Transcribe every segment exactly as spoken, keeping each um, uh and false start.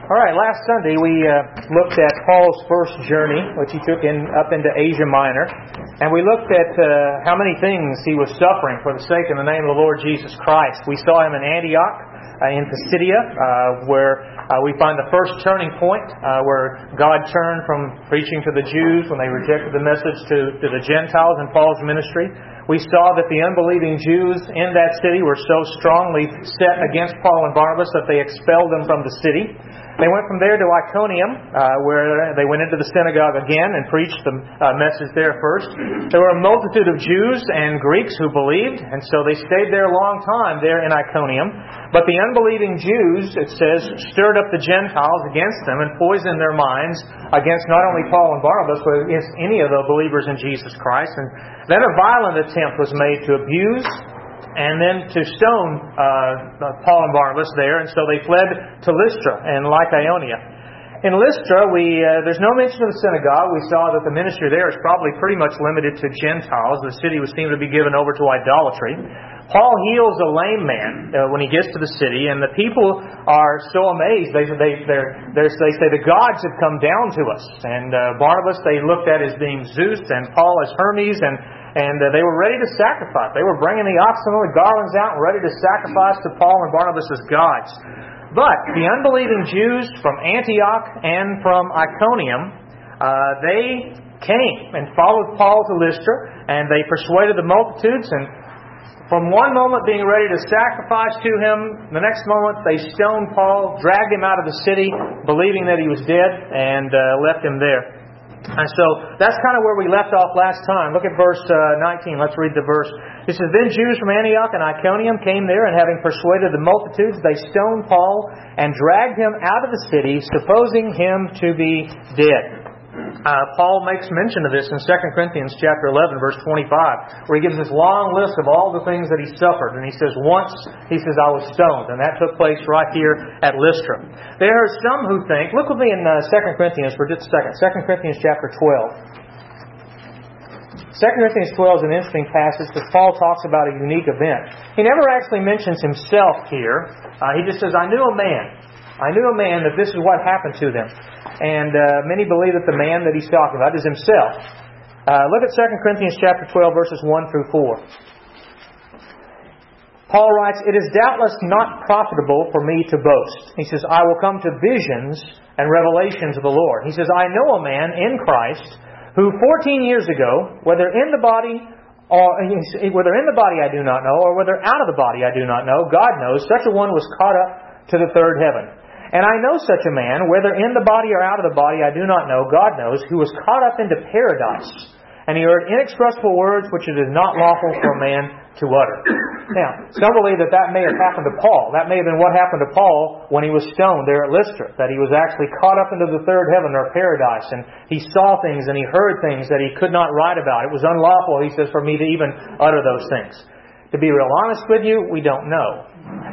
All right, last Sunday we uh, looked at Paul's first journey, which he took in up into Asia Minor, and we looked at uh, how many things he was suffering for the sake of the name of the Lord Jesus Christ. We saw him in Antioch, uh, in Pisidia, uh, where uh, we find the first turning point, uh, where God turned from preaching to the Jews when they rejected the message to, to the Gentiles in Paul's ministry. We saw that the unbelieving Jews in that city were so strongly set against Paul and Barnabas that they expelled them from the city. They went from there to Iconium, uh, where they went into the synagogue again and preached the uh, message there first. There were a multitude of Jews and Greeks who believed, and so they stayed there a long time there in Iconium. But the unbelieving Jews, it says, stirred up the Gentiles against them and poisoned their minds against not only Paul and Barnabas, but against any of the believers in Jesus Christ. And then a violent attempt was made to abuse and then to stone uh, Paul and Barnabas there, and so they fled to Lystra and Lycaonia. In Lystra, we uh, there's no mention of the synagogue. We saw that the ministry there is probably pretty much limited to Gentiles. The city would seem to be given over to idolatry. Paul heals a lame man uh, when he gets to the city, and the people are so amazed. They they they're, they're, they say the gods have come down to us. And uh, Barnabas they looked at as being Zeus, and Paul as Hermes, and and uh, they were ready to sacrifice. They were bringing the oxen and the garlands out and ready to sacrifice to Paul and Barnabas as gods. But the unbelieving Jews from Antioch and from Iconium, uh, they came and followed Paul to Lystra, and they persuaded the multitudes, and from one moment being ready to sacrifice to him, the next moment they stoned Paul, dragged him out of the city, believing that he was dead, and uh, left him there. And so that's kind of where we left off last time. Look at verse uh, nineteen. Let's read the verse. It says, Then Jews from Antioch and Iconium came there, and having persuaded the multitudes, they stoned Paul and dragged him out of the city, supposing him to be dead. Uh, Paul makes mention of this in Second Corinthians chapter eleven, verse twenty-five, where he gives this long list of all the things that he suffered. And he says, once, he says, I was stoned. And that took place right here at Lystra. There are some who think, look with me in uh, Second Corinthians for just a second. Second Corinthians chapter twelve. Second Corinthians twelve is an interesting passage because Paul talks about a unique event. He never actually mentions himself here. Uh, he just says, I knew a man. I knew a man that this is what happened to them. And uh, many believe that the man that he's talking about is himself. Uh, look at Second Corinthians chapter twelve, verses one through four. Paul writes, It is doubtless not profitable for me to boast. He says, I will come to visions and revelations of the Lord. He says, I know a man in Christ who fourteen years ago, whether in the body or whether in the body I do not know, or whether out of the body I do not know, God knows, such a one was caught up to the third heaven. And I know such a man, whether in the body or out of the body, I do not know, God knows, who was caught up into paradise. And he heard inexpressible words which it is not lawful for a man to utter. Now, some believe that that may have happened to Paul. That may have been what happened to Paul when he was stoned there at Lystra. That he was actually caught up into the third heaven or paradise. And he saw things and he heard things that he could not write about. It was unlawful, he says, for me to even utter those things. To be real honest with you, we don't know.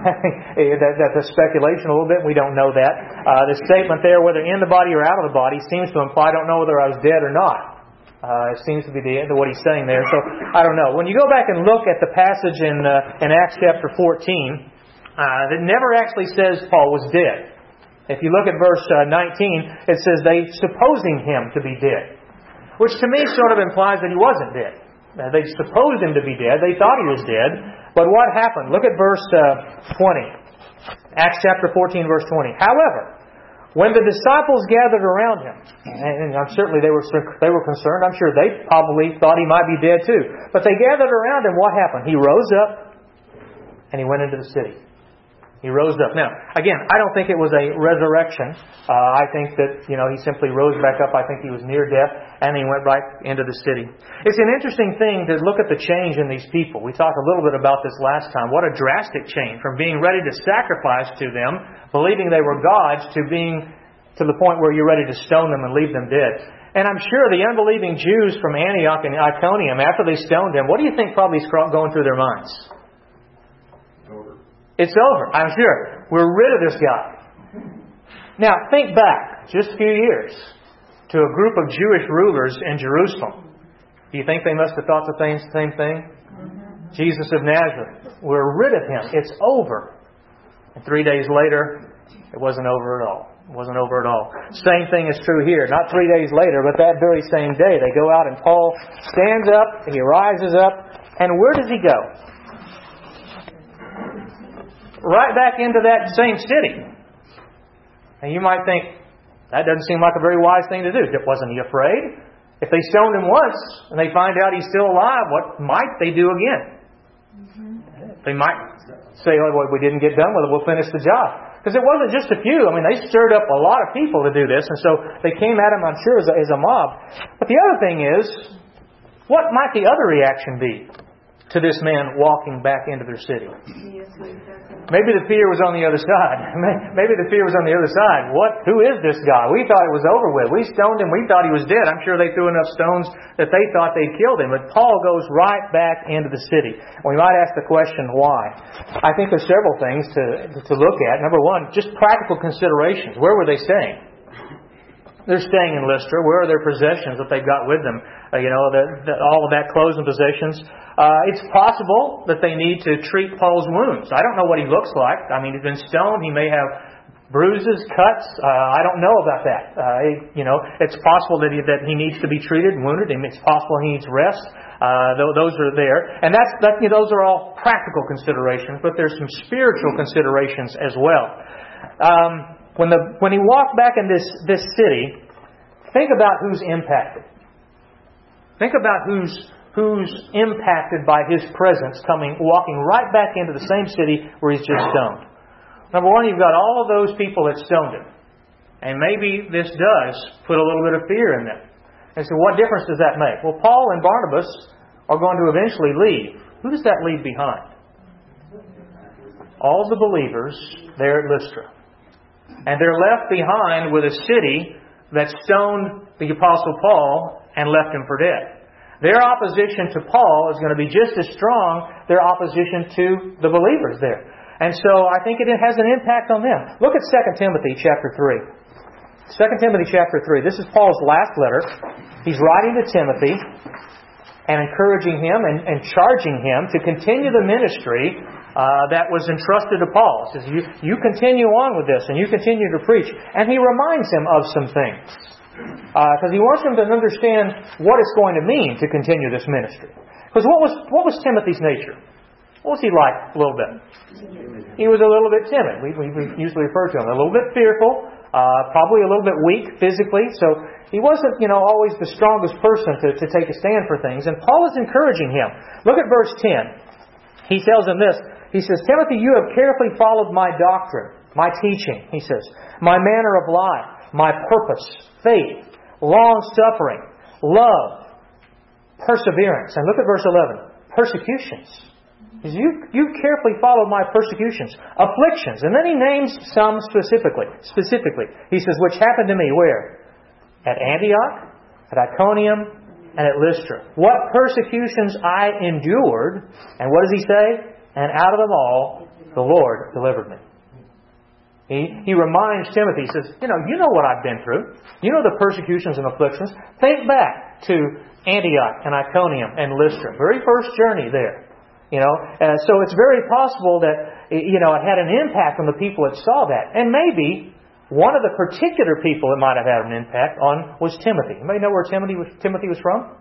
that, that's a speculation a little bit. We don't know that. Uh, the statement there, whether in the body or out of the body, seems to imply I don't know whether I was dead or not. Uh, it seems to be the end of what he's saying there. So, I don't know. When you go back and look at the passage in, uh, in Acts chapter fourteen, uh, it never actually says Paul was dead. If you look at verse uh, nineteen, it says they supposing him to be dead. Which to me sort of implies that he wasn't dead. Uh, they supposed him to be dead. They thought he was dead. But what happened? Look at verse uh, twenty. Acts chapter fourteen, verse twenty. However, when the disciples gathered around him, and I'm certainly they were they were concerned. I'm sure they probably thought he might be dead too. But they gathered around him. What happened? He rose up and he went into the city. He rose up. Now, again, I don't think it was a resurrection. Uh, I think that, you know, he simply rose back up. I think he was near death, and he went right into the city. It's an interesting thing to look at the change in these people. We talked a little bit about this last time. What a drastic change from being ready to sacrifice to them, believing they were gods, to being to the point where you're ready to stone them and leave them dead. And I'm sure the unbelieving Jews from Antioch and Iconium, after they stoned them, what do you think probably is going through their minds? It's over, I'm sure. We're rid of this guy. Now, think back just a few years to a group of Jewish rulers in Jerusalem. Do you think they must have thought the same thing? Jesus of Nazareth. We're rid of him. It's over. And three days later, It wasn't over at all. It wasn't over at all. Same thing is true here. Not three days later, but that very same day, they go out and Paul stands up, he rises up, and where does he go? Right back into that same city. And you might think, that doesn't seem like a very wise thing to do. Wasn't he afraid? If they stoned him once and they find out he's still alive, what might they do again? Mm-hmm. They might say, oh, well, we didn't get done with it, we'll finish the job. Because it wasn't just a few. I mean, they stirred up a lot of people to do this, and so they came at him, I'm sure, as a, as a mob. But the other thing is, what might the other reaction be to this man walking back into their city? Maybe the fear was on the other side. Maybe the fear was on the other side. What? Who is this guy? We thought it was over with. We stoned him. We thought he was dead. I'm sure they threw enough stones that they thought they'd killed him. But Paul goes right back into the city. We might ask the question, why? I think there's several things to, to look at. Number one, just practical considerations. Where were they staying? They're staying in Lystra. Where are their possessions that they've got with them? Uh, you know, the, the, all of that clothes and possessions. Uh, it's possible that they need to treat Paul's wounds. I don't know what he looks like. I mean, he's been stoned. He may have bruises, cuts. Uh, I don't know about that. Uh, you know, it's possible that he, that he needs to be treated and wounded. It's possible he needs rest. Uh, those are there. And that's, that, you know, those are all practical considerations, but there's some spiritual considerations as well. Um, when the when he walked back in this, this city, think about who's impacted. Think about who's who's impacted by his presence coming, walking right back into the same city where he's just stoned. Number one, you've got all of those people that stoned him. And maybe this does put a little bit of fear in them. And so what difference does that make? Well, Paul and Barnabas are going to eventually leave. Who does that leave behind? All the believers there at Lystra. And they're left behind with a city that stoned the Apostle Paul and left him for dead. Their opposition to Paul is going to be just as strong, their opposition to the believers there. And so I think it has an impact on them. Look at Second Timothy chapter three. Second Timothy chapter three. This is Paul's last letter. He's writing to Timothy and encouraging him and, and charging him to continue the ministry uh, that was entrusted to Paul. He says, you, you continue on with this and you continue to preach. And he reminds him of some things. Because uh, he wants him to understand what it's going to mean to continue this ministry. Because what was what was Timothy's nature? What was he like a little bit? He was a little bit timid. We, we, we usually refer to him. A little bit fearful. Uh, probably a little bit weak physically. So he wasn't, you know, always the strongest person to, to take a stand for things. And Paul is encouraging him. Look at verse ten. He tells him this. He says, Timothy, you have carefully followed my doctrine, my teaching, he says, my manner of life, my purpose, faith, long-suffering, love, perseverance. And look at verse eleven. Persecutions. He says, you, you carefully followed my persecutions, afflictions. And then he names some specifically. Specifically. He says, which happened to me where? At Antioch, at Iconium, and at Lystra. What persecutions I endured. And what does he say? And out of them all, the Lord delivered me. He, he reminds Timothy, he says, you know, you know what I've been through. You know the persecutions and afflictions. Think back to Antioch and Iconium and Lystra. Very first journey there. You know, uh, so it's very possible that, you know, it had an impact on the people that saw that. And maybe one of the particular people it might have had an impact on was Timothy. Anybody know where Timothy was, Timothy was from?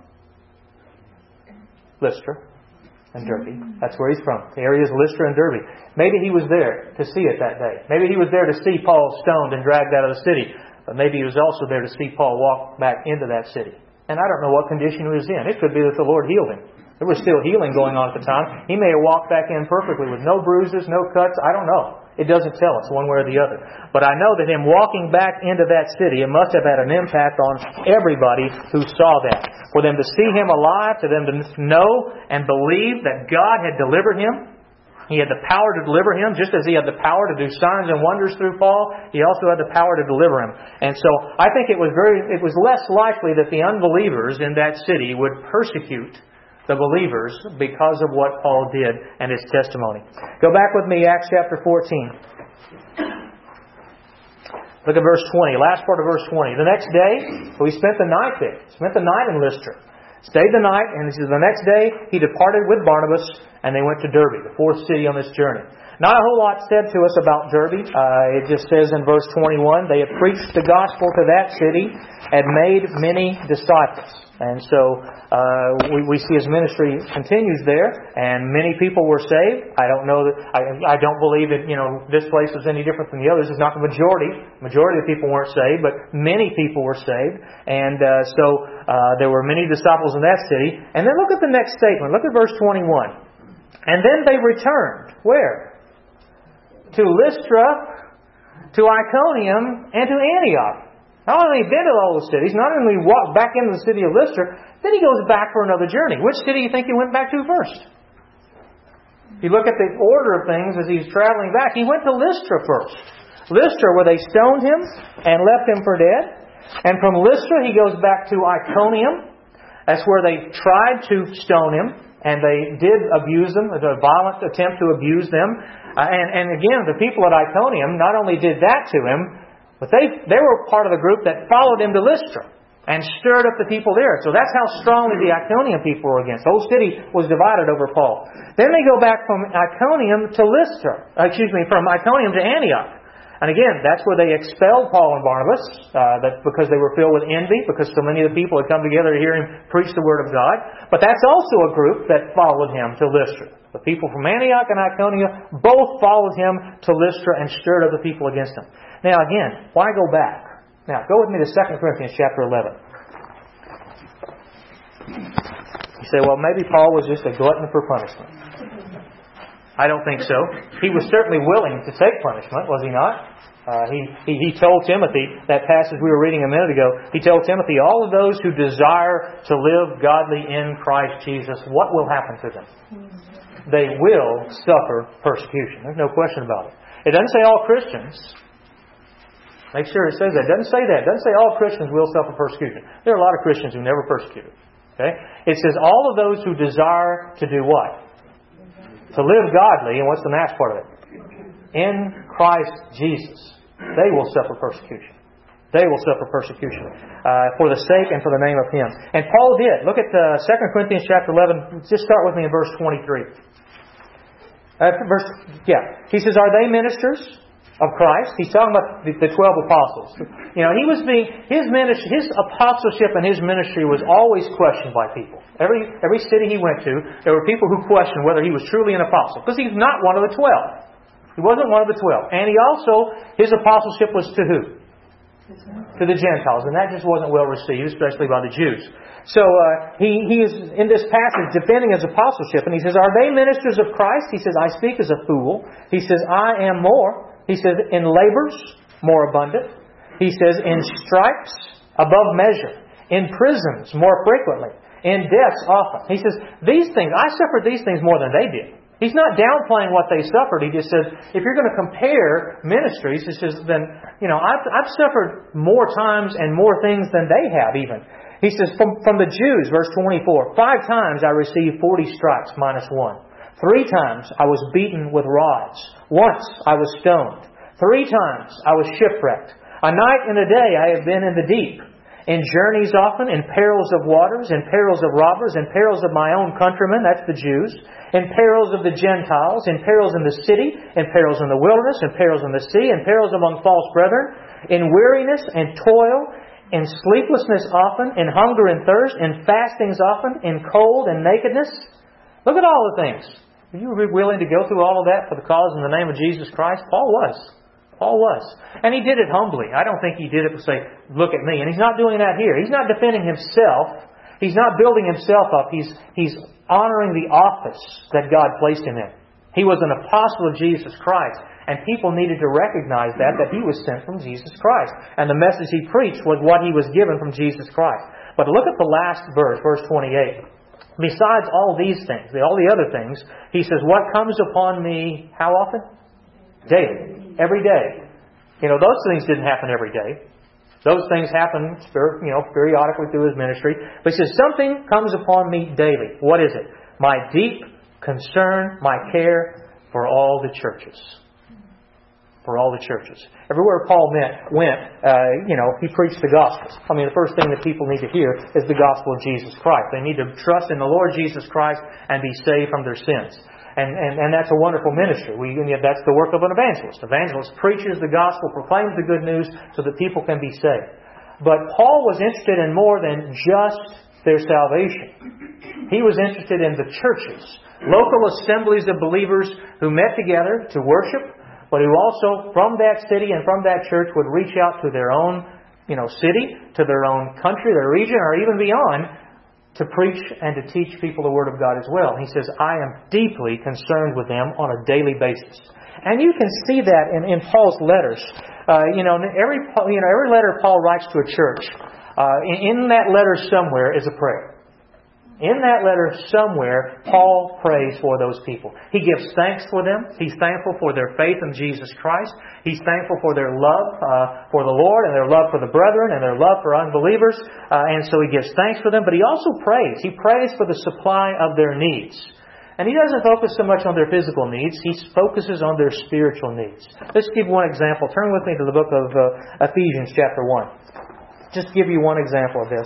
Lystra and Derbe. That's where he's from. The area is Lystra and Derbe. Maybe he was there to see it that day. Maybe he was there to see Paul stoned and dragged out of the city. But maybe he was also there to see Paul walk back into that city. And I don't know what condition he was in. It could be that the Lord healed him. There was still healing going on at the time. He may have walked back in perfectly with no bruises, no cuts. I don't know. It doesn't tell us one way or the other. But I know that him walking back into that city, it must have had an impact on everybody who saw that. For them to see him alive, to them to know and believe that God had delivered him. He had the power to deliver him, just as he had the power to do signs and wonders through Paul. He also had the power to deliver him. And so I think it was very, it was less likely that the unbelievers in that city would persecute the believers because of what Paul did and his testimony. Go back with me, Acts chapter fourteen. Look at verse twenty, last part of verse twenty. The next day, we spent the night there. Spent the night in Lystra. Stayed the night, and he says, the next day he departed with Barnabas and they went to Derbe, the fourth city on this journey. Not a whole lot said to us about Derbe. Uh, it just says in verse twenty-one, they had preached the gospel to that city and made many disciples. And so uh, we, we see his ministry continues there, and many people were saved. I don't know that I, I don't believe that you know this place is any different than the others. It's not the majority. The majority of the people weren't saved, but many people were saved, and uh, so uh, there were many disciples in that city. And then look at the next statement. Look at verse twenty-one. And then they returned where? To Lystra, to Iconium, and to Antioch. Not only had he been to all those cities, not only walked back into the city of Lystra, then he goes back for another journey. Which city do you think he went back to first? If you look at the order of things as he's traveling back, he went to Lystra first. Lystra, where they stoned him and left him for dead. And from Lystra, he goes back to Iconium. That's where they tried to stone him, and they did abuse them. It was a violent attempt to abuse them. Uh, and, and again, the people at Iconium not only did that to him, but they they were part of the group that followed him to Lystra and stirred up the people there. So that's how strongly the Iconium people were against. The whole city was divided over Paul. Then they go back from Iconium to Lystra. Uh, excuse me, from Iconium to Antioch. And again, that's where they expelled Paul and Barnabas, uh, that because they were filled with envy, because so many of the people had come together to hear him preach the Word of God. But that's also a group that followed him to Lystra. The people from Antioch and Iconium both followed him to Lystra and stirred up the people against him. Now again, why go back? Now, go with me to Second Corinthians chapter eleven. You say, well, maybe Paul was just a glutton for punishment. I don't think so. He was certainly willing to take punishment, was he not? Uh, he, he he told Timothy, that passage we were reading a minute ago, he told Timothy, all of those who desire to live godly in Christ Jesus, what will happen to them? They will suffer persecution. There's no question about it. It doesn't say all Christians. Make sure it says that. It doesn't say that. It doesn't say all Christians will suffer persecution. There are a lot of Christians who never persecuted. Okay? It says all of those who desire to do what? To live godly, and what's the last part of it? In Christ Jesus. They will suffer persecution. They will suffer persecution uh, for the sake and for the name of Him. And Paul did. Look at uh, Second Corinthians chapter eleven. Just start with me in verse twenty-three. Uh, verse, yeah. He says, are they ministers of Christ? He's talking about the, the twelve apostles. You know, he was being his ministry, his apostleship and his ministry was always questioned by people. Every every city he went to, there were people who questioned whether he was truly an apostle, because he's not one of the twelve. He wasn't one of the twelve, and he also his apostleship was to who? To the Gentiles, and that just wasn't well received, especially by the Jews. So uh, he he is in this passage defending his apostleship, and he says, "Are they ministers of Christ?" He says, "I speak as a fool." He says, "I am more." He says, in labors, more abundant. He says, in stripes, above measure. In prisons, more frequently. In deaths, often. He says, these things, I suffered these things more than they did. He's not downplaying what they suffered. He just says, if you're going to compare ministries, he says, then, you know, I've, I've suffered more times and more things than they have even. He says, from, from the Jews, verse twenty-four, five times I received forty stripes minus one. Three times I was beaten with rods. Once I was stoned. Three times I was shipwrecked. A night and a day I have been in the deep. In journeys often, in perils of waters, in perils of robbers, in perils of my own countrymen, that's the Jews, in perils of the Gentiles, in perils in the city, in perils in the wilderness, in perils in the sea, in perils among false brethren, in weariness and toil, in sleeplessness often, in hunger and thirst, in fastings often, in cold and nakedness. Look at all the things. Are you willing to go through all of that for the cause in the name of Jesus Christ? Paul was. Paul was. And he did it humbly. I don't think he did it to say, look at me. And he's not doing that here. He's not defending himself. He's not building himself up. He's, he's honoring the office that God placed him in. He was an apostle of Jesus Christ. And people needed to recognize that, that he was sent from Jesus Christ. And the message he preached was what he was given from Jesus Christ. But look at the last verse, verse twenty-eight. Besides all these things, all the other things, he says, what comes upon me, how often? Daily. Every day. You know, those things didn't happen every day. Those things happen, you know, periodically through his ministry. But he says, something comes upon me daily. What is it? My deep concern, my care for all the churches. for all the churches. Everywhere Paul met, went, uh, you know, he preached the gospel. I mean, the first thing that people need to hear is the gospel of Jesus Christ. They need to trust in the Lord Jesus Christ and be saved from their sins. And, and, and that's a wonderful ministry. We, that's the work of an evangelist. Evangelist preaches the gospel, proclaims the good news so that people can be saved. But Paul was interested in more than just their salvation. He was interested in the churches, local assemblies of believers who met together to worship, but who also, from that city and from that church, would reach out to their own, you know, city, to their own country, their region, or even beyond, to preach and to teach people the Word of God as well. He says, I am deeply concerned with them on a daily basis. And you can see that in, in Paul's letters. Uh, you know, every you know every letter Paul writes to a church, uh, in, in that letter somewhere is a prayer. In that letter somewhere, Paul prays for those people. He gives thanks for them. He's thankful for their faith in Jesus Christ. He's thankful for their love uh, for the Lord and their love for the brethren and their love for unbelievers. Uh, and so he gives thanks for them. But he also prays. He prays for the supply of their needs. And he doesn't focus so much on their physical needs. He focuses on their spiritual needs. Let's give one example. Turn with me to the book of uh, Ephesians chapter one. Just give you one example of this.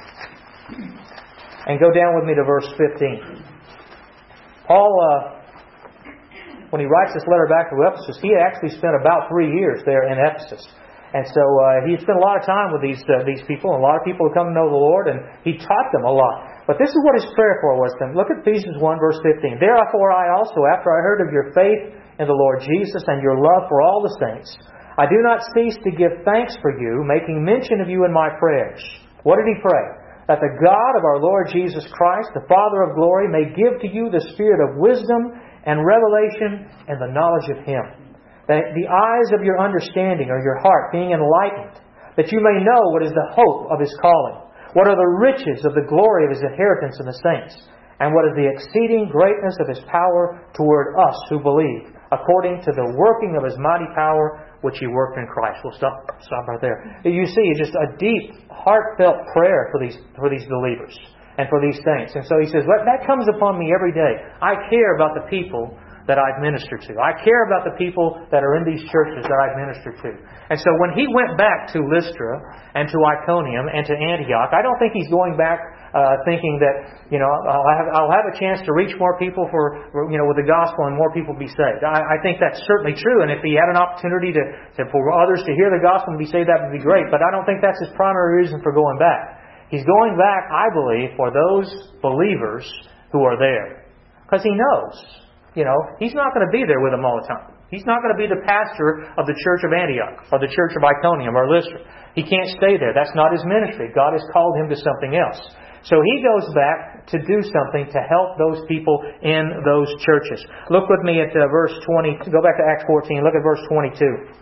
And go down with me to verse fifteen. Paul, uh, when he writes this letter back to Ephesus, he actually spent about three years there in Ephesus. And so uh, he spent a lot of time with these uh, these people, and a lot of people who come to know the Lord, and he taught them a lot. But this is what his prayer for was then. Look at Ephesians one, verse fifteen. Therefore I also, after I heard of your faith in the Lord Jesus and your love for all the saints, I do not cease to give thanks for you, making mention of you in my prayers. What did he pray? That the God of our Lord Jesus Christ, the Father of glory, may give to you the spirit of wisdom and revelation and the knowledge of Him. That the eyes of your understanding or your heart being enlightened, that you may know what is the hope of His calling, what are the riches of the glory of His inheritance in the saints, and what is the exceeding greatness of His power toward us who believe, according to the working of His mighty power which He worked in Christ. We'll stop stop right there. You see, it's just a deep, heartfelt prayer for these for these believers and for these saints. And so he says, that comes upon me every day. I care about the people that I've ministered to. I care about the people that are in these churches that I've ministered to. And so when he went back to Lystra and to Iconium and to Antioch, I don't think he's going back uh, thinking that, you know, I'll have, I'll have a chance to reach more people for, you know, with the gospel and more people be saved. I, I think that's certainly true. And if he had an opportunity to, to for others to hear the gospel and be saved, that would be great. But I don't think that's his primary reason for going back. He's going back, I believe, for those believers who are there. Because he knows. You know, he's not going to be there with them all the time. He's not going to be the pastor of the church of Antioch or the church of Iconium or Lystra. He can't stay there. That's not his ministry. God has called him to something else. So he goes back to do something to help those people in those churches. Look with me at uh, verse twenty. Go back to Acts fourteen. Look at verse twenty-two.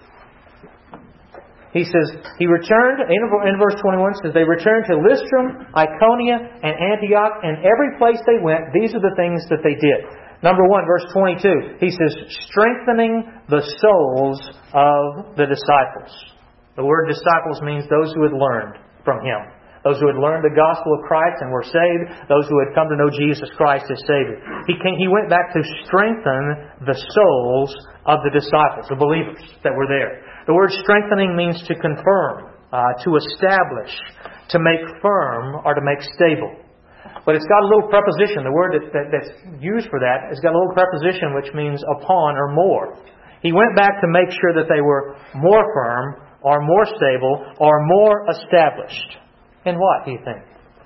He says, he returned, in verse twenty-one, says, they returned to Lystra, Iconia, and Antioch, and every place they went, these are the things that they did. Number one, verse twenty-two, he says, strengthening the souls of the disciples. The word disciples means those who had learned from Him. Those who had learned the gospel of Christ and were saved. Those who had come to know Jesus Christ as Savior. He came, he went back to strengthen the souls of the disciples, the believers that were there. The word strengthening means to confirm, uh, to establish, to make firm, or to make stable. But it's got a little preposition. The word that, that, that's used for that has got a little preposition which means upon or more. He went back to make sure that they were more firm, or more stable, or more established. In what, do you think?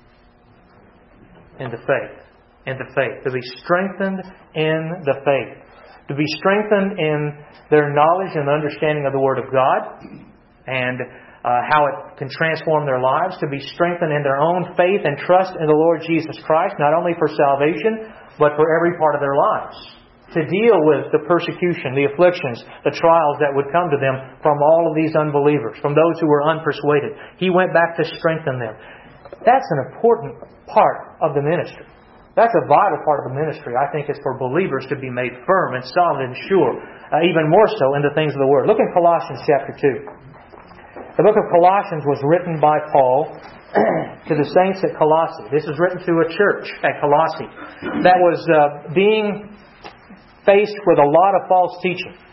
In the faith. In the faith. To be strengthened in the faith. To be strengthened in their knowledge and understanding of the Word of God. And uh, how it can transform their lives. To be strengthened in their own faith and trust in the Lord Jesus Christ. Not only for salvation, but for every part of their lives. To deal with the persecution, the afflictions, the trials that would come to them from all of these unbelievers, from those who were unpersuaded. He went back to strengthen them. That's an important part of the ministry. That's a vital part of the ministry, I think, is for believers to be made firm and solid and sure, uh, even more so in the things of the Word. Look in Colossians chapter two. The book of Colossians was written by Paul to the saints at Colossae. This is written to a church at Colossae that was uh, being faced with a lot of false teaching.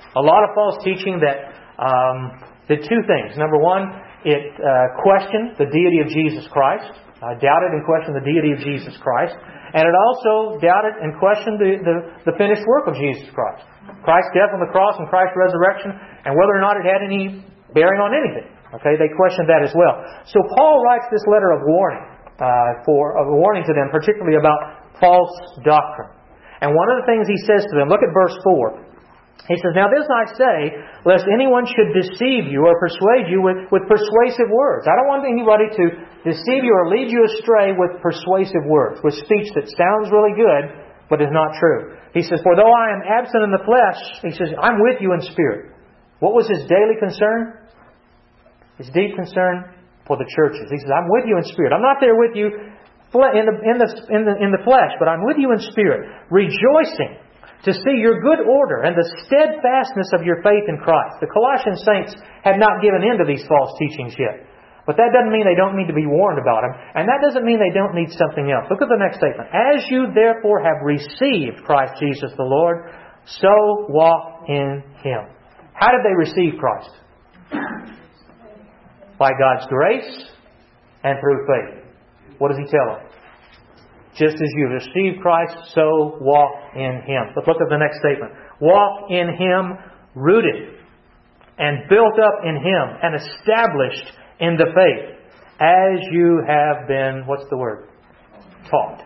A lot of false teaching that um, did two things. Number one, it uh, questioned the deity of Jesus Christ, uh, doubted and questioned the deity of Jesus Christ, and it also doubted and questioned the, the, the finished work of Jesus Christ. Christ's death on the cross and Christ's resurrection, and whether or not it had any bearing on anything. Okay, they questioned that as well. So Paul writes this letter of warning, uh, for a warning to them, particularly about false doctrine. And one of the things he says to them, look at verse four. He says, "Now this I say, lest anyone should deceive you or persuade you with, with persuasive words." I don't want anybody to deceive you or lead you astray with persuasive words, with speech that sounds really good, but is not true. He says, "For though I am absent in the flesh," he says, "I'm with you in spirit." What was his daily concern? His deep concern for the churches. He says, "I'm with you in spirit. I'm not there with you in the, in the, in the, in the flesh, but I'm with you in spirit, rejoicing to see your good order and the steadfastness of your faith in Christ." The Colossian saints had not given in to these false teachings yet. But that doesn't mean they don't need to be warned about them. And that doesn't mean they don't need something else. Look at the next statement. "As you therefore have received Christ Jesus the Lord, so walk in Him." How did they receive Christ? By God's grace and through faith. What does He tell them? Just as you received Christ, so walk in Him. Let's look at the next statement. "Walk in Him, rooted and built up in Him and established in the faith, as you have been," what's the word? Taught.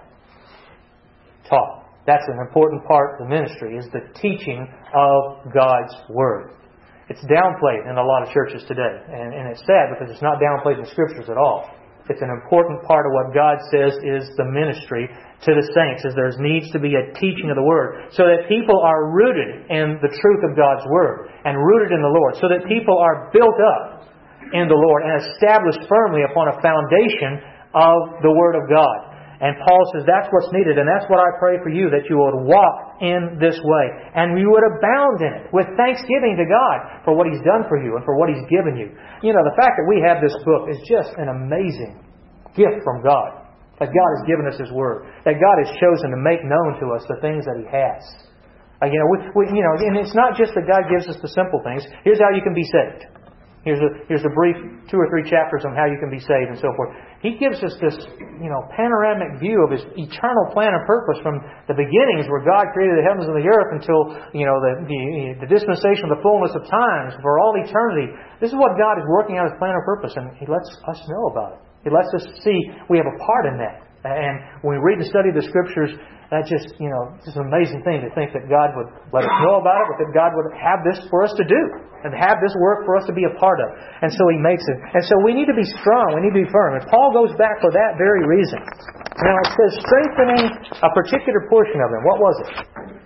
Taught. That's an important part of the ministry, is the teaching of God's Word. It's downplayed in a lot of churches today. And, and it's sad because it's not downplayed in the Scriptures at all. It's an important part of what God says is the ministry to the saints, is there needs to be a teaching of the Word, so that people are rooted in the truth of God's Word and rooted in the Lord, so that people are built up in the Lord and established firmly upon a foundation of the Word of God. And Paul says that's what's needed, and that's what I pray for you, that you would walk in this way, and you would abound in it with thanksgiving to God for what He's done for you and for what He's given you. You know, the fact that we have this book is just an amazing gift from God, that God has given us His Word, that God has chosen to make known to us the things that He has. Uh, you know, we, we, you know, and it's not just that God gives us the simple things. Here's how you can be saved. Here's a, here's a brief two or three chapters on how you can be saved and so forth. He gives us this, you know, panoramic view of His eternal plan and purpose from the beginnings, where God created the heavens and the earth, until, you know, the, the, the dispensation of the fullness of times, for all eternity. This is what God is working out His plan and purpose, and He lets us know about it. He lets us see we have a part in that. And when we read and study the Scriptures, that just, you know, it's an amazing thing to think that God would let us know about it, but that God would have this for us to do, and have this work for us to be a part of. And so He makes it. And so we need to be strong. We need to be firm. And Paul goes back for that very reason. Now it says strengthening a particular portion of them. What was it?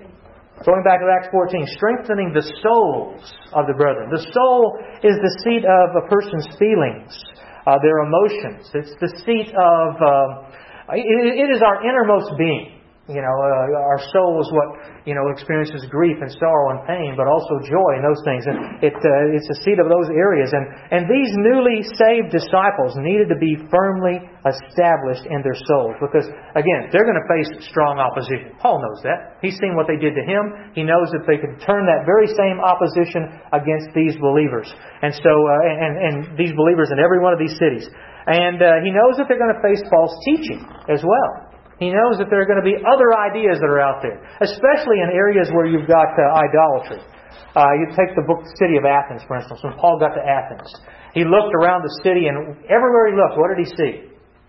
Going back to Acts fourteen, strengthening the souls of the brethren. The soul is the seat of a person's feelings, uh, their emotions. It's the seat of... Um, it, it is our innermost being. You know, uh, our soul is what, you know, experiences grief and sorrow and pain, but also joy and those things. And it, uh, it's the seat of those areas. And, and these newly saved disciples needed to be firmly established in their souls. Because, again, they're going to face strong opposition. Paul knows that. He's seen what they did to him. He knows that they could turn that very same opposition against these believers. And so, uh, and, and these believers in every one of these cities. And uh, he knows that they're going to face false teaching as well. He knows that there are going to be other ideas that are out there, especially in areas where you've got uh, idolatry. Uh, you take the book City of Athens, for instance. When Paul got to Athens, he looked around the city, and everywhere he looked, what did he see?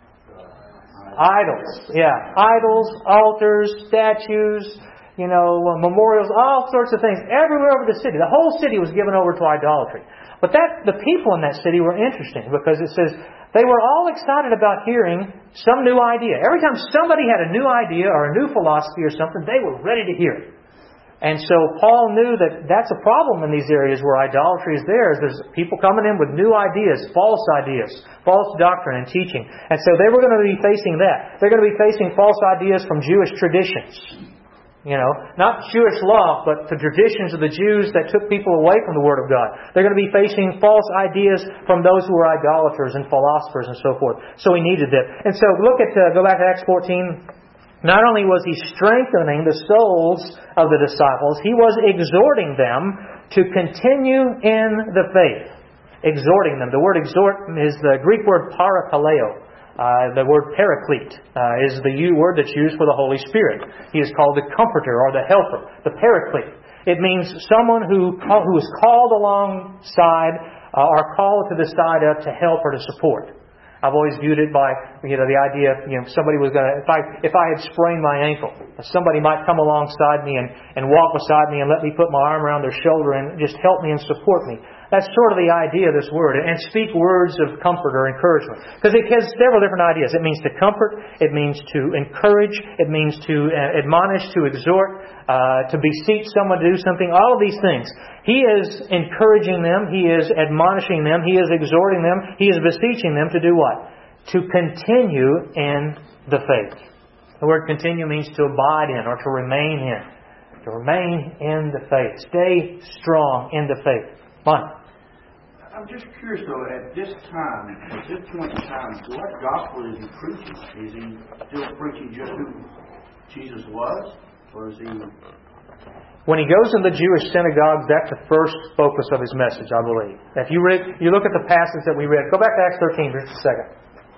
Idols. Yeah, idols, altars, statues, you know, memorials, all sorts of things. Everywhere over the city. The whole city was given over to idolatry. But that the people in that city were interesting, because it says they were all excited about hearing some new idea. Every time somebody had a new idea or a new philosophy or something, they were ready to hear it. And so Paul knew that that's a problem in these areas where idolatry is there. Is there's people coming in with new ideas, false ideas, false doctrine and teaching. And so they were going to be facing that. They're going to be facing false ideas from Jewish traditions. You know, not Jewish law, but the traditions of the Jews that took people away from the Word of God. They're going to be facing false ideas from those who are idolaters and philosophers and so forth. So he needed that. And so look at, uh, go back to Acts fourteen. Not only was he strengthening the souls of the disciples, he was exhorting them to continue in the faith, exhorting them. The word exhort is the Greek word parakaleo. Uh, the word paraclete uh, is the word that's used for the Holy Spirit. He is called the Comforter or the Helper, the Paraclete. It means someone who who is called alongside uh, or called to the side of to help or to support. I've always viewed it by, you know, the idea of, you know, somebody was going to, if I if I had sprained my ankle, somebody might come alongside me and, and walk beside me and let me put my arm around their shoulder and just help me and support me. That's sort of the idea of this word. And speak words of comfort or encouragement. Because it has several different ideas. It means to comfort. It means to encourage. It means to admonish, to exhort, uh, to beseech someone to do something. All of these things. He is encouraging them. He is admonishing them. He is exhorting them. He is beseeching them to do what? To continue in the faith. The word continue means to abide in or to remain in. To remain in the faith. Stay strong in the faith. Fine. I'm just curious though, at this time, at this point in time, what gospel is he preaching? Is he still preaching just who Jesus was? Or is he... When he goes in the Jewish synagogues, that's the first focus of his message, I believe. If you read, you look at the passage that we read, go back to Acts thirteen for just a second.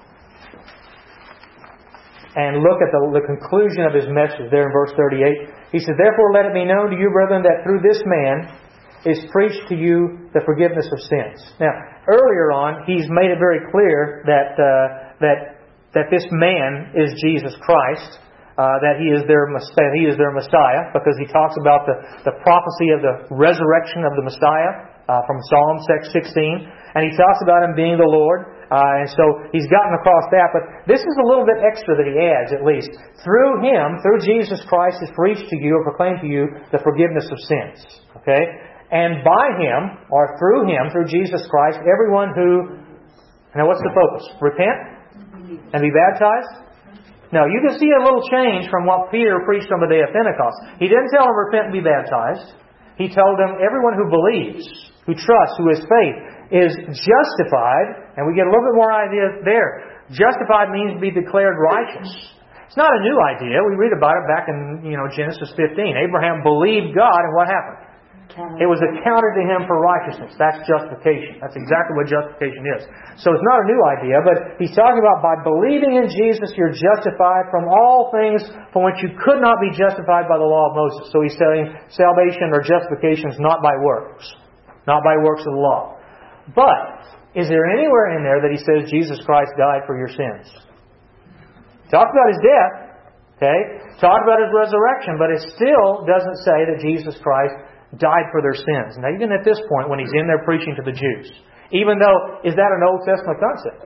And look at the, the conclusion of his message there in verse thirty-eight. He says, "Therefore let it be known to you, brethren, that through this man is preached to you the forgiveness of sins." Now, earlier on, he's made it very clear that uh, that that this man is Jesus Christ, uh, that he is their that he is their Messiah, because he talks about the, the prophecy of the resurrection of the Messiah uh, from Psalm sixteen, and he talks about him being the Lord, uh, and so he's gotten across that. But this is a little bit extra that he adds, at least. Through him, through Jesus Christ, is preached to you or proclaimed to you the forgiveness of sins. Okay. And by Him, or through Him, through Jesus Christ, everyone who... Now what's the focus? Repent? And be baptized? No, you can see a little change from what Peter preached on the day of Pentecost. He didn't tell them repent and be baptized. He told them everyone who believes, who trusts, who has faith, is justified. And we get a little bit more idea there. Justified means to be declared righteous. It's not a new idea. We read about it back in, you know, Genesis fifteen. Abraham believed God, and what happened? It was accounted to him for righteousness. That's justification. That's exactly what justification is. So it's not a new idea, but he's talking about by believing in Jesus, you're justified from all things from which you could not be justified by the law of Moses. So he's saying salvation or justification is not by works. Not by works of the law. But is there anywhere in there that he says Jesus Christ died for your sins? Talked about his death. Okay? Talked about his resurrection, but it still doesn't say that Jesus Christ died for their sins. Now, even at this point, when he's in there preaching to the Jews, even though, is that an Old Testament concept?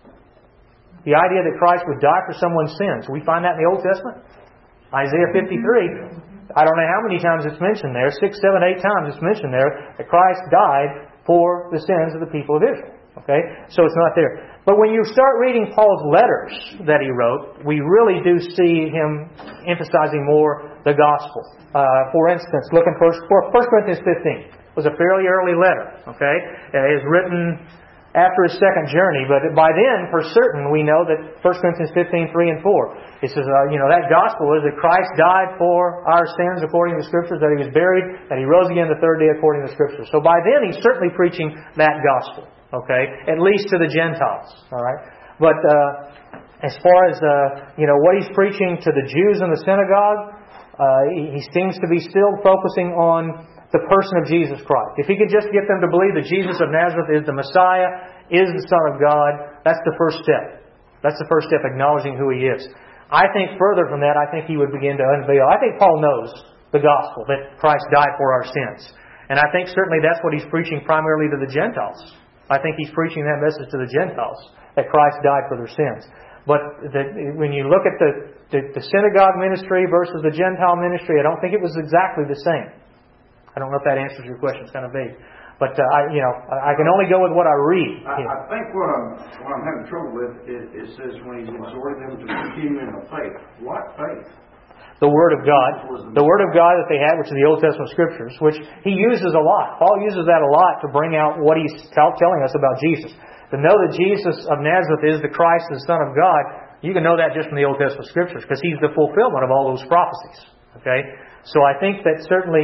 The idea that Christ would die for someone's sins. We find that in the Old Testament. Isaiah fifty-three, I don't know how many times it's mentioned there, six, seven, eight times it's mentioned there, that Christ died for the sins of the people of Israel. Okay? So it's not there. But when you start reading Paul's letters that he wrote, we really do see him emphasizing more the gospel. Uh, for instance, look in First Corinthians fifteen. It was a fairly early letter. Okay? It was written after his second journey, but by then, for certain, we know that First Corinthians fifteen, three and four. It says, uh, you know, that gospel is that Christ died for our sins according to the Scriptures, that He was buried, that He rose again the third day according to the Scriptures. So by then, he's certainly preaching that gospel. Okay? At least to the Gentiles. All right? But uh, as far as, uh, you know, what he's preaching to the Jews in the synagogue, uh, he, he seems to be still focusing on the person of Jesus Christ. If he could just get them to believe that Jesus of Nazareth is the Messiah, is the Son of God, that's the first step. That's the first step, acknowledging who He is. I think further from that, I think he would begin to unveil. I think Paul knows the gospel, that Christ died for our sins. And I think certainly that's what he's preaching primarily to the Gentiles. I think he's preaching that message to the Gentiles, that Christ died for their sins. But the, when you look at the, the, the synagogue ministry versus the Gentile ministry, I don't think it was exactly the same. I don't know if that answers your question. It's kind of vague. But, uh, I, you know, I can only go with what I read. I, I think what I'm, what I'm having trouble with is it says when He's exhorting them to continue in the faith. What faith? The Word of God. The Word of God that they had, which is the Old Testament Scriptures, which he uses a lot. Paul uses that a lot to bring out what he's t- telling us about Jesus. To know that Jesus of Nazareth is the Christ, the Son of God, you can know that just from the Old Testament Scriptures, because He's the fulfillment of all those prophecies. Okay? So I think that certainly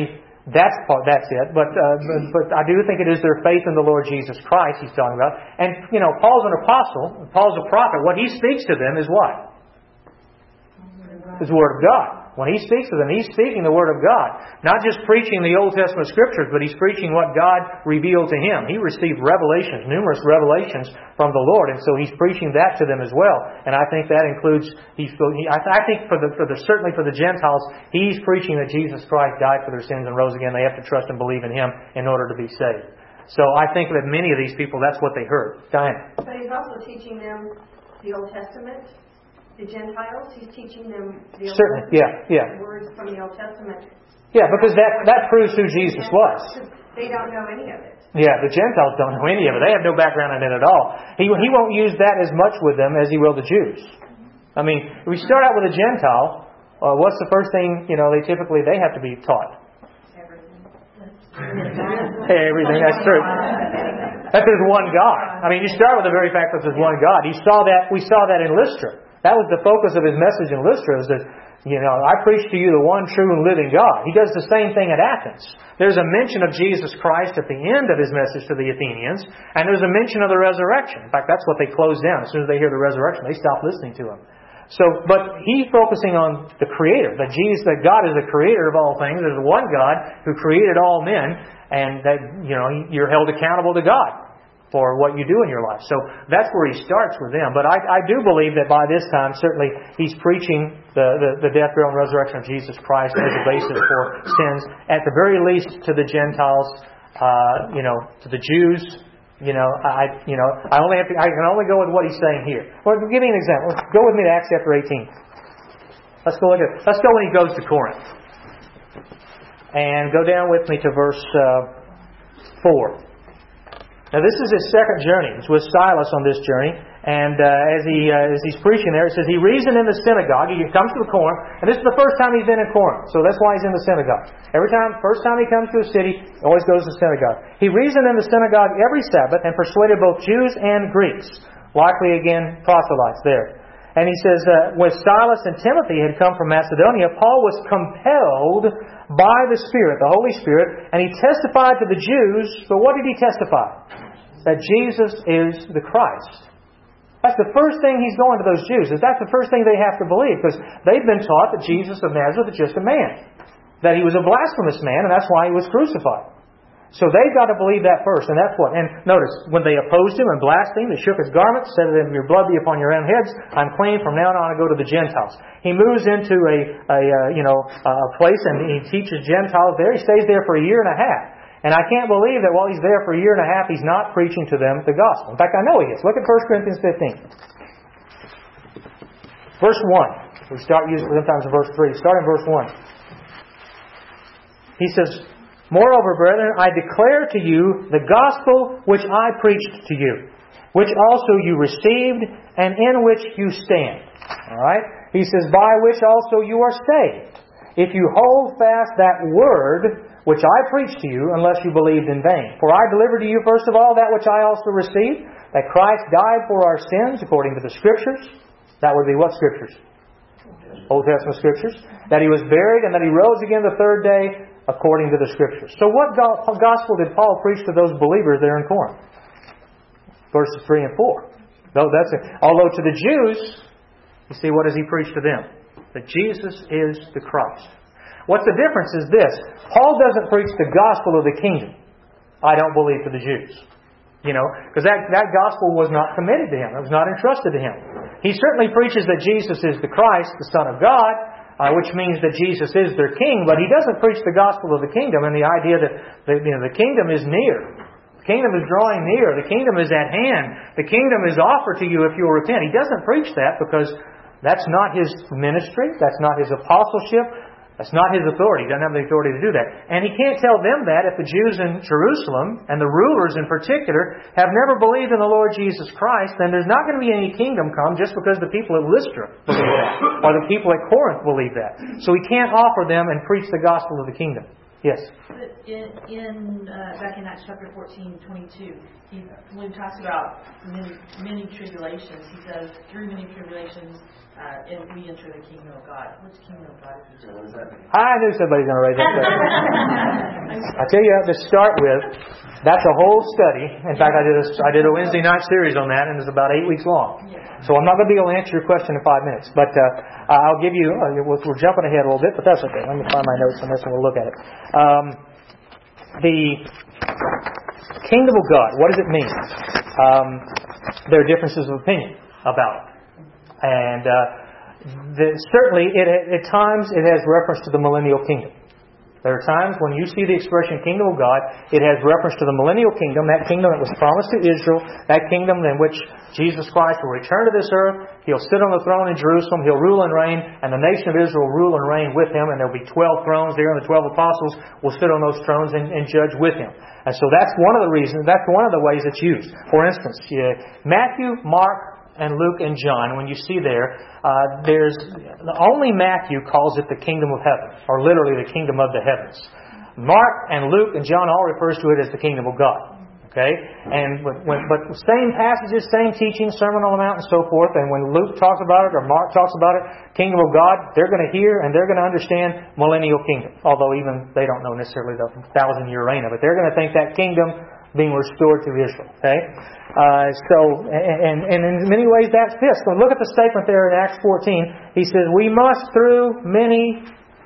That's part, that's it. But, uh, but but I do think it is their faith in the Lord Jesus Christ he's talking about. And, you know, Paul's an apostle. Paul's a prophet. What he speaks to them is what? His Word of God. When he speaks to them, he's speaking the Word of God. Not just preaching the Old Testament Scriptures, but he's preaching what God revealed to him. He received revelations, numerous revelations from the Lord, and so he's preaching that to them as well. And I think that includes, he's, I think for the, for the certainly for the Gentiles, he's preaching that Jesus Christ died for their sins and rose again. They have to trust and believe in Him in order to be saved. So I think that many of these people, that's what they heard. Diane. But he's also teaching them the Old Testament. The Gentiles, he's teaching them the Old Certainly, Testament, yeah, yeah. words from the Old Testament. Yeah, because that, that proves who Jesus was. They don't know any of it. Yeah, the Gentiles don't know any of it. They have no background in it at all. He, he won't use that as much with them as He will the Jews. I mean, if we start out with a Gentile, uh, what's the first thing, you know, they typically, they have to be taught? Everything. Everything, that's true. That there's one God. I mean, you start with the very fact that there's one God. You saw that, we saw that in Lystra. That was the focus of his message in Lystra, is that, you know, I preach to you the one true and living God. He does the same thing at Athens. There's a mention of Jesus Christ at the end of his message to the Athenians, and there's a mention of the resurrection. In fact, that's what they close down. As soon as they hear the resurrection, they stop listening to him. So, but he's focusing on the Creator, that Jesus, that God is the Creator of all things. There's one God who created all men, and that, you know, you're held accountable to God for what you do in your life. So that's where he starts with them. But I, I do believe that by this time, certainly, he's preaching the, the, the death, burial, and resurrection of Jesus Christ as a basis for sins. At the very least, to the Gentiles, uh, you know, to the Jews. You know, I, you know, I only have to, I can only go with what he's saying here. Well, give me an example. Go with me to Acts chapter eighteen. Let's go look at. Let's go when he goes to Corinth, and go down with me to verse uh, four. Now this is his second journey. It's with Silas on this journey, and uh, as he uh, as he's preaching there, it says he reasoned in the synagogue. He comes to the Corinth, and this is the first time he's been in Corinth, so that's why he's in the synagogue. Every time, first time he comes to a city, he always goes to the synagogue. He reasoned in the synagogue every Sabbath and persuaded both Jews and Greeks. Likely again proselytes there. And he says, uh, when Silas and Timothy had come from Macedonia, Paul was compelled by the Spirit, the Holy Spirit, and he testified to the Jews, but what did he testify? That Jesus is the Christ. That's the first thing he's going to those Jews. Is that's the first thing they have to believe, because they've been taught that Jesus of Nazareth is just a man. That he was a blasphemous man, and that's why he was crucified. So they've got to believe that first, and that's what. And notice, when they opposed him and blasphemed, they shook his garments, said to them, "Your blood be upon your own heads. I'm clean. From now on, I go to the Gentiles." He moves into a, a uh, you know, a place, and he teaches Gentiles there. He stays there for a year and a half. And I can't believe that while he's there for a year and a half, he's not preaching to them the gospel. In fact, I know he is. Look at First Corinthians fifteen. Verse one. We start using sometimes in verse three. Start in verse one. He says, "Moreover, brethren, I declare to you the gospel which I preached to you, which also you received, and in which you stand." All right? He says, "By which also you are saved, if you hold fast that word which I preached to you, unless you believed in vain. For I delivered to you first of all that which I also received, that Christ died for our sins according to the Scriptures." That would be what Scriptures? Old Testament Scriptures. "That He was buried, and that He rose again the third day according to the Scriptures." So what gospel did Paul preach to those believers there in Corinth? Verses three and four. No, that's it. Although to the Jews, you see, what does he preach to them? That Jesus is the Christ. What's the difference is this. Paul doesn't preach the gospel of the kingdom, I don't believe, to the Jews. You know, because that, that gospel was not committed to him. It was not entrusted to him. He certainly preaches that Jesus is the Christ, the Son of God, uh, which means that Jesus is their king, but he doesn't preach the gospel of the kingdom and the idea that the, you know, the kingdom is near. The kingdom is drawing near. The kingdom is at hand. The kingdom is offered to you if you'll repent. He doesn't preach that because that's not his ministry. That's not his apostleship. That's not his authority. He doesn't have the authority to do that. And he can't tell them that if the Jews in Jerusalem, and the rulers in particular, have never believed in the Lord Jesus Christ, then there's not going to be any kingdom come just because the people at Lystra believe that, or the people at Corinth believe that. So he can't offer them and preach the gospel of the kingdom. Yes. But in, in uh, back in Acts chapter fourteen, twenty-two, he, when he talks about many, many tribulations, he says, through many tribulations, uh, and we enter the kingdom of God. Which kingdom of God is he? I knew somebody's going to raise that question. I tell you, to start with, that's a whole study. In fact, I did a, I did a Wednesday night series on that, and it's about eight weeks long. So I'm not going to be able to answer your question in five minutes. But uh, I'll give you, uh, we're jumping ahead a little bit, but that's okay. Let me find my notes on this and we'll look at it. Um, the kingdom of God, what does it mean? Um, there are differences of opinion about it. And uh, the, certainly, it, at times, it has reference to the millennial kingdom. There are times when you see the expression kingdom of God, it has reference to the millennial kingdom, that kingdom that was promised to Israel, that kingdom in which Jesus Christ will return to this earth. He'll sit on the throne in Jerusalem. He'll rule and reign, and the nation of Israel will rule and reign with Him, and there will be twelve thrones there, and the twelve apostles will sit on those thrones and, and judge with Him. And so that's one of the reasons, that's one of the ways it's used. For instance, yeah, Matthew, Mark, and Luke and John, when you see there, uh, there's only Matthew calls it the kingdom of heaven, or literally the kingdom of the heavens. Mark and Luke and John all refers to it as the kingdom of God. Okay, and when, but same passages, same teaching, Sermon on the Mount, and so forth. And when Luke talks about it or Mark talks about it, kingdom of God, they're going to hear and they're going to understand millennial kingdom. Although even they don't know necessarily the thousand year reign of it, they're going to think that kingdom being restored to Israel. Okay, uh, so and, and in many ways that's this. So look at the statement there in Acts fourteen. He says, "We must through many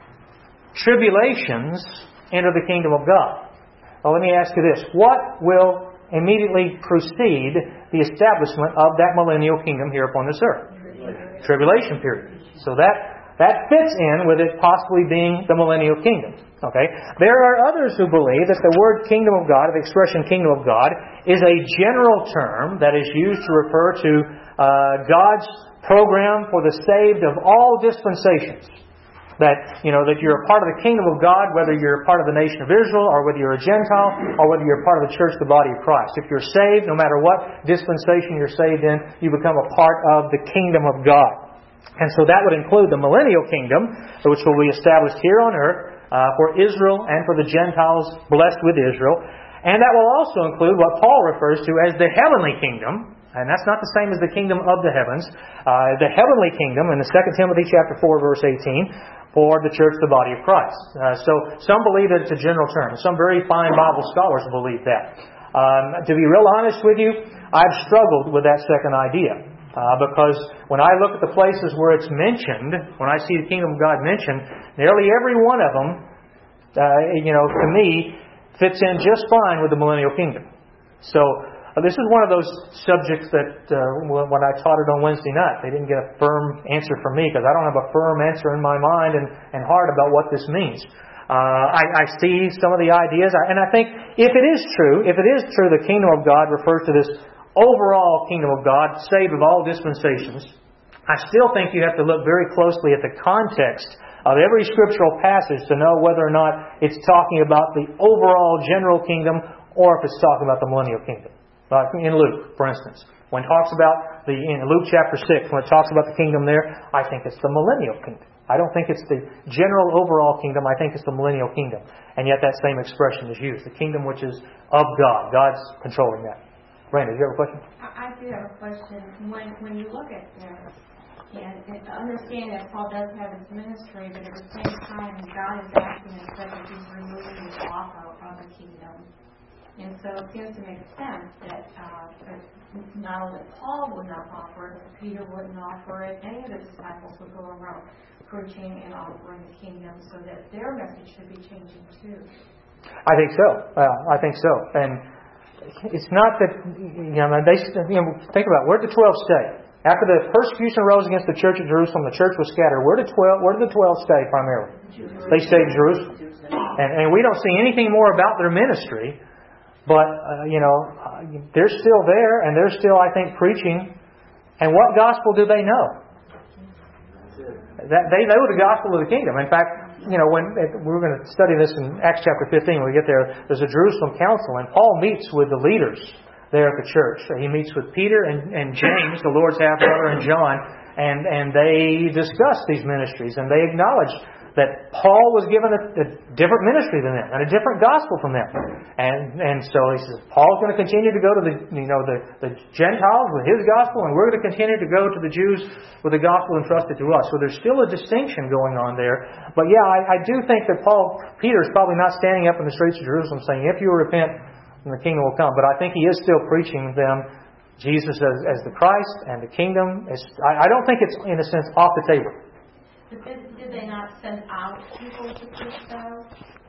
tribulations enter the kingdom of God." Well, let me ask you this: what will immediately precede the establishment of that millennial kingdom here upon this earth? Tribulation period. So that that fits in with it possibly being the millennial kingdom. Okay. There are others who believe that the word kingdom of God, the expression kingdom of God, is a general term that is used to refer to uh, God's program for the saved of all dispensations. That, you know, that you're a part of the kingdom of God, whether you're a part of the nation of Israel, or whether you're a Gentile, or whether you're a part of the church, the body of Christ. If you're saved, no matter what dispensation you're saved in, you become a part of the kingdom of God. And so that would include the millennial kingdom, which will be established here on earth uh, for Israel and for the Gentiles blessed with Israel. And that will also include what Paul refers to as the heavenly kingdom. And that's not the same as the kingdom of the heavens. Uh, the heavenly kingdom in the Second Timothy chapter four, verse eighteen, for the church, the body of Christ. Uh, so some believe that it's a general term. Some very fine Bible scholars believe that. Um, to be real honest with you, I've struggled with that second idea. Uh, because when I look at the places where it's mentioned, when I see the kingdom of God mentioned, nearly every one of them, uh, you know, to me, fits in just fine with the millennial kingdom. So uh, this is one of those subjects that uh, when I taught it on Wednesday night, they didn't get a firm answer from me because I don't have a firm answer in my mind and, and heart about what this means. Uh, I, I see some of the ideas, and I think if it is true, if it is true the kingdom of God refers to this overall kingdom of God, saved of all dispensations, I still think you have to look very closely at the context of every scriptural passage to know whether or not it's talking about the overall general kingdom or if it's talking about the millennial kingdom. Like in Luke, for instance. When it talks about the, in Luke chapter six, when it talks about the kingdom there, I think it's the millennial kingdom. I don't think it's the general overall kingdom. I think it's the millennial kingdom. And yet that same expression is used. The kingdom which is of God. God's controlling that. Brandon, do you have a question? I do have a question. When when you look at this, and, and understand that Paul does have his ministry, but at the same time, God is asking us that He's removing the offer of the kingdom. And so it seems to make sense that uh, not only Paul would not offer it, but Peter wouldn't offer it. Any of the disciples would go around preaching and offering the kingdom, so that their message should be changing too. I think so. Uh, I think so. And it's not that, you know, they, you know, think about it. Where did the twelve stay? After the persecution arose against the church at Jerusalem, the church was scattered. Where did twelve? Where did the twelve stay primarily? They stayed in Jerusalem, and, and we don't see anything more about their ministry. But uh, you know, uh, they're still there, and they're still, I think, preaching. And what gospel do they know? That they know the gospel of the kingdom. In fact, you know, when we're going to study this in Acts chapter fifteen, when we get there, there's a Jerusalem council, and Paul meets with the leaders there at the church. He meets with Peter and, and James, the Lord's half brother, and John, and, and they discuss these ministries, and they acknowledge that Paul was given a, a different ministry than them and a different gospel from them. And and so he says, Paul's going to continue to go to the you know the, the Gentiles with his gospel, and we're going to continue to go to the Jews with the gospel entrusted to us. So there's still a distinction going on there. But yeah, I, I do think that Paul, Peter is probably not standing up in the streets of Jerusalem saying, if you repent, then the kingdom will come. But I think he is still preaching them Jesus as, as the Christ and the kingdom. Is, I, I don't think it's, in a sense, off the table. But did, did they not send out people to preach though?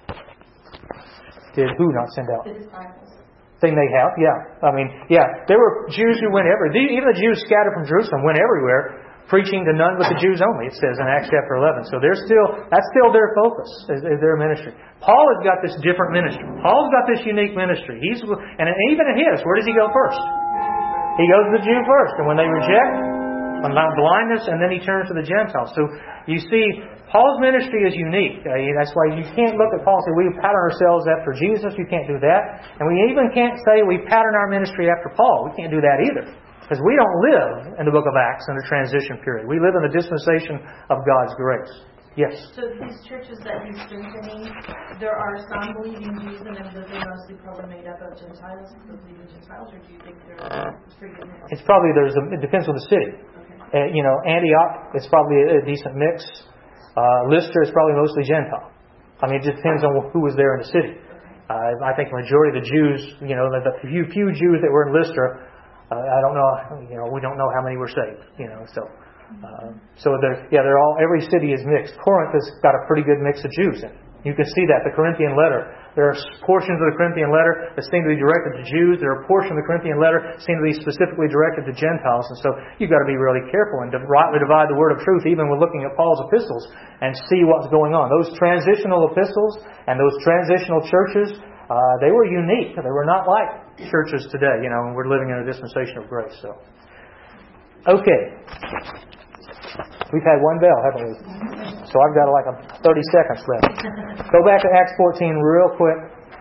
Did who not send out? The disciples. Thing they have, yeah. I mean, yeah. There were Jews who went everywhere. Even the Jews scattered from Jerusalem went everywhere, preaching to none but the Jews only, it says in Acts chapter eleven. So they're still, that's still their focus, is, is their ministry. Paul has got this different ministry. Paul's got this unique ministry. He's and even in his, where does he go first? He goes to the Jew first, and when they reject, blindness, and then he turns to the Gentiles. So you see, Paul's ministry is unique. Uh, that's why you can't look at Paul and say we pattern ourselves after Jesus. You can't do that. And we even can't say we pattern our ministry after Paul. We can't do that either. Because we don't live in the book of Acts in the transition period. We live in the dispensation of God's grace. Yes? So these churches that he's strengthening, there are some believing Jews in them, but they're mostly probably made up of Gentiles, believing Gentiles, or do you think they're pretty good mix? It's probably, there's a, it depends on the city. Okay. Uh, you know, Antioch, it's probably a, a decent mix. Uh, Lystra is probably mostly Gentile. I mean, it just depends on who was there in the city. Uh, I think the majority of the Jews, you know, the, the few, few Jews that were in Lystra, uh, I don't know, you know, we don't know how many were saved, you know, so. Uh, so they're, yeah, they're all, every city is mixed. Corinth has got a pretty good mix of Jews in it. You can see that, the Corinthian letter. There are portions of the Corinthian letter that seem to be directed to Jews. There are portions of the Corinthian letter that seem to be specifically directed to Gentiles. And so you've got to be really careful and to rightly divide the word of truth, even when looking at Paul's epistles, and see what's going on. Those transitional epistles and those transitional churches, uh, they were unique. They were not like churches today. You know, we're living in a dispensation of grace. So, okay. We've had one bell, haven't we? So I've got like a thirty seconds left. Go back to Acts fourteen real quick.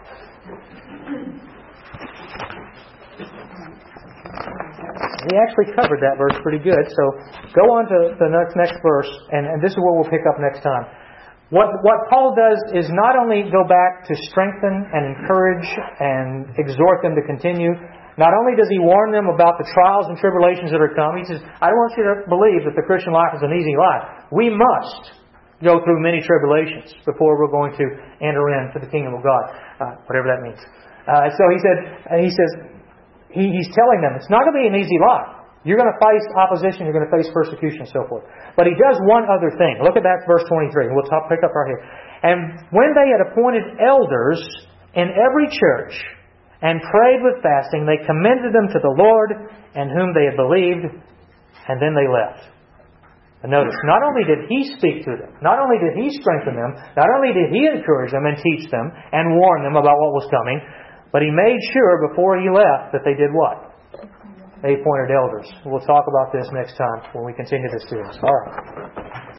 We actually covered that verse pretty good. So go on to the next, next verse, and, and this is where we'll pick up next time. What, what Paul does is not only go back to strengthen and encourage and exhort them to continue. Not only does he warn them about the trials and tribulations that are coming, he says, I don't want you to believe that the Christian life is an easy life. We must go through many tribulations before we're going to enter into the kingdom of God, uh, whatever that means. Uh, so he said, he says, he, he's telling them it's not going to be an easy life. You're going to face opposition, you're going to face persecution, and so forth. But he does one other thing. Look at that verse twenty-three. We'll talk, pick up right here. And when they had appointed elders in every church, and prayed with fasting, they commended them to the Lord, and whom they had believed, and then they left. And notice, not only did he speak to them, not only did he strengthen them, not only did he encourage them and teach them and warn them about what was coming, but he made sure before he left that they did what? They appointed elders. We'll talk about this next time when we continue this series. All right.